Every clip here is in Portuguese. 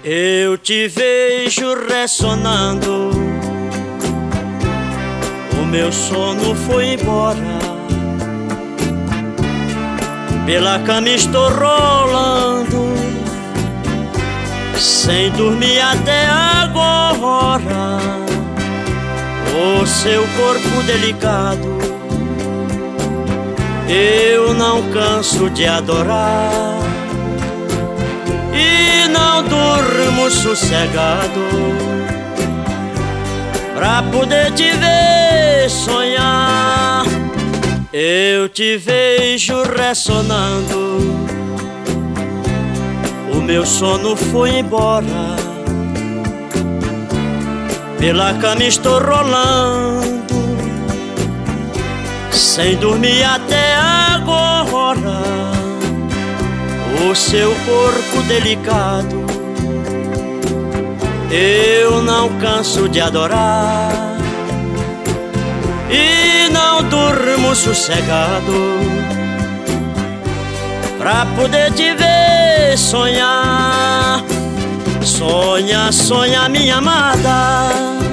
Eu te vejo ressonando, o meu sono foi embora. Pela cama estou rolando, sem dormir até agora. O seu corpo delicado eu não canso de adorar, e não durmo sossegado pra poder te ver sonhar. Eu te vejo ressonando, o meu sono foi embora. Pela cama estou rolando, sem dormir até agora. O seu corpo delicado eu não canso de adorar, e não durmo sossegado pra poder te ver sonhar. Sonha, sonha, minha amada,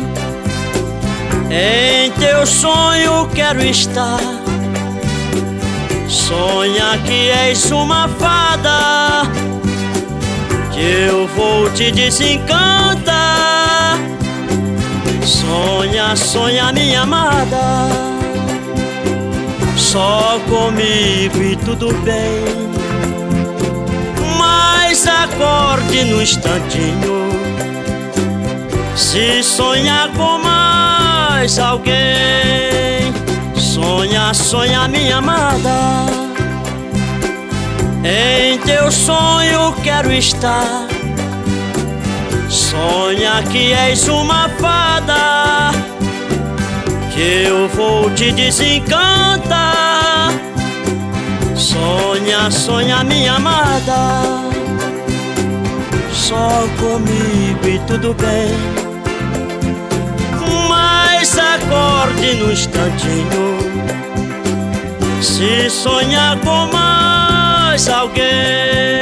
em teu sonho quero estar. Sonha que és uma fada, que eu vou te desencantar. Sonha, sonha, minha amada, só comigo e tudo bem. Mas acorde no instantinho, se sonhar com mais alguém. Sonha, sonha, minha amada, em teu sonho quero estar. Sonha que és uma fada, que eu vou te desencantar. Sonha, sonha, minha amada, só comigo e tudo bem. Mas acorde no instantinho, se sonhar com mais alguém.